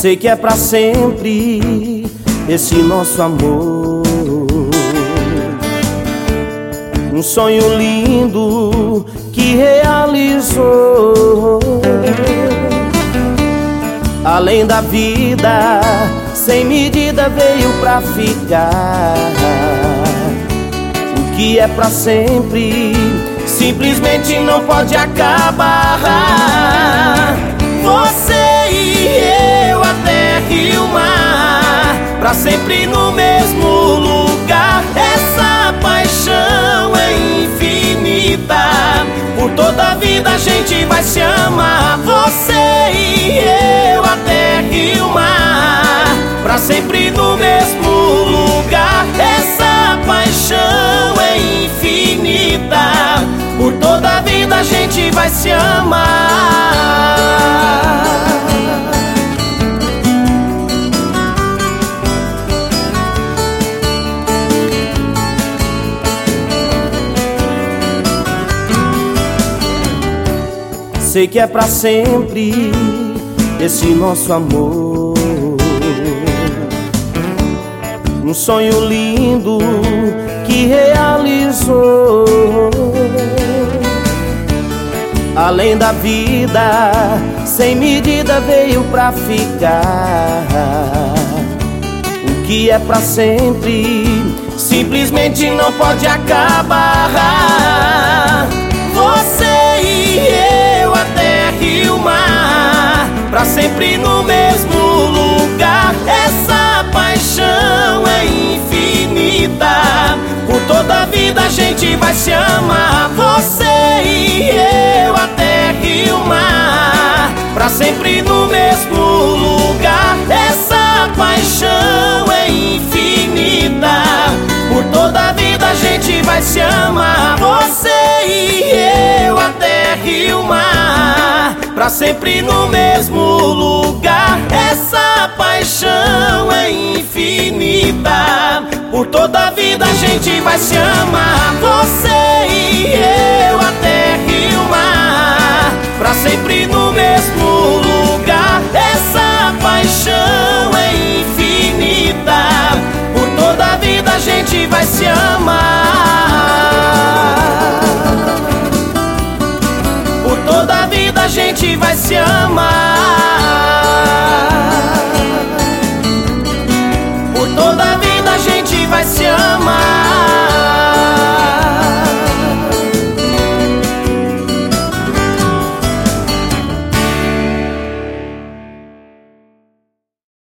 Sei que é pra sempre esse nosso amor, um sonho lindo que realizou. Além da vida, sem medida veio pra ficar. O que é pra sempre simplesmente não pode acabar. Você e eu, a terra e o mar, pra sempre no mesmo lugar. Essa paixão é infinita, por toda a vida a gente vai se amar. Você e eu, a terra e o mar, pra sempre no mesmo lugar. Essa paixão é infinita, por toda a vida a gente vai se amar. Sei que é pra sempre esse nosso amor, um sonho lindo que realizou. Além da vida, sem medida veio pra ficar. O que é pra sempre simplesmente não pode acabar. Você e eu, a terra e o mar, pra sempre no mesmo lugar. Essa paixão é infinita, por toda a vida a gente vai se amar. Você e eu, a terra e o mar, pra sempre no mesmo lugar. Essa paixão é infinita, por toda a vida a gente vai se amar. Você e eu, a terra e o mar, pra sempre no mesmo lugar. Essa paixão é infinita, por toda a vida a gente vai se amar. Você e eu, a terra e o mar, pra sempre no mesmo lugar. Essa paixão é infinita, por toda a vida a gente vai se amar. Por toda a vida a gente vai se amar.